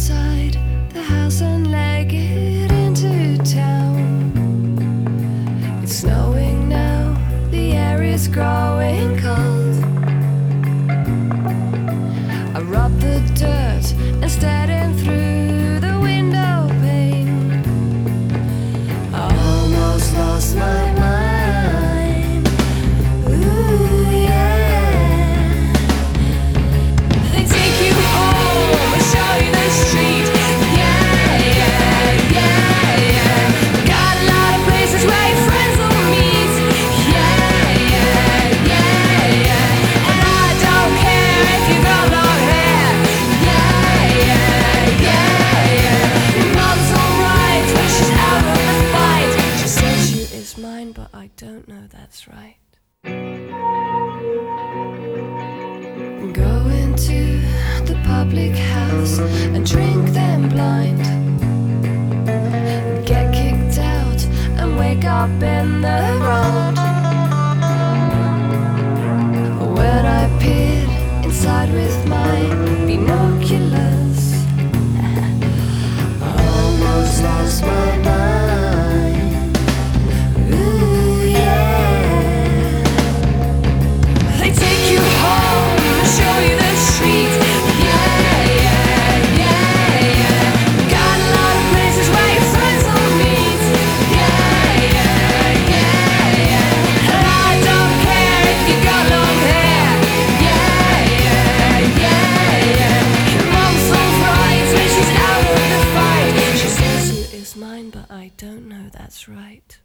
outside the house and leg it into town. It's snowing now, the air is growing cold. I rub the dirt and staring through the window pane. I almost lost my mind. Ooh, yeah. They take you home and show you the street. Yeah, yeah, yeah, yeah. Got a lot of places where your friends will meet. Yeah, yeah, yeah, yeah. And I don't care if you got long hair. Yeah, yeah, yeah, yeah. Your mom's alright when she's out of the fight. She says you is mine, but I don't know that's right. Go into the public house and drink them blind. Get kicked out and wake up in the road. When I peered inside with my binoculars, I almost lost my mind. Ooh, yeah. They take you home and show you the street. Yeah, yeah, yeah, yeah. Got a lot of places where your friends will meet. Yeah, yeah, yeah, yeah. And I don't care if you got long hair. Yeah, yeah, yeah, yeah. Your mom's alright when she's out of the fight. She says you is mine, but I don't know that's right.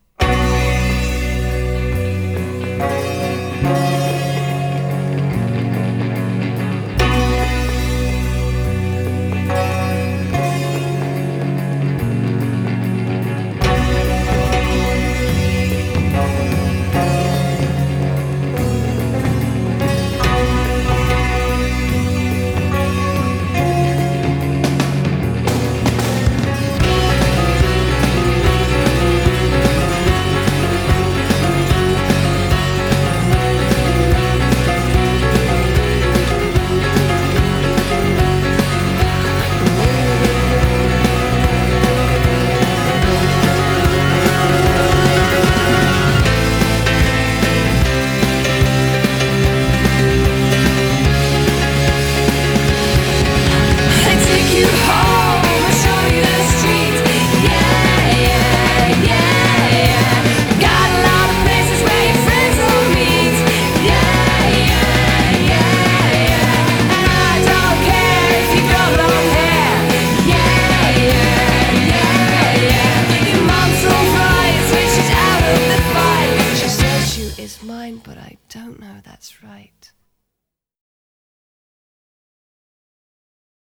Is mine, but I don't know that's right.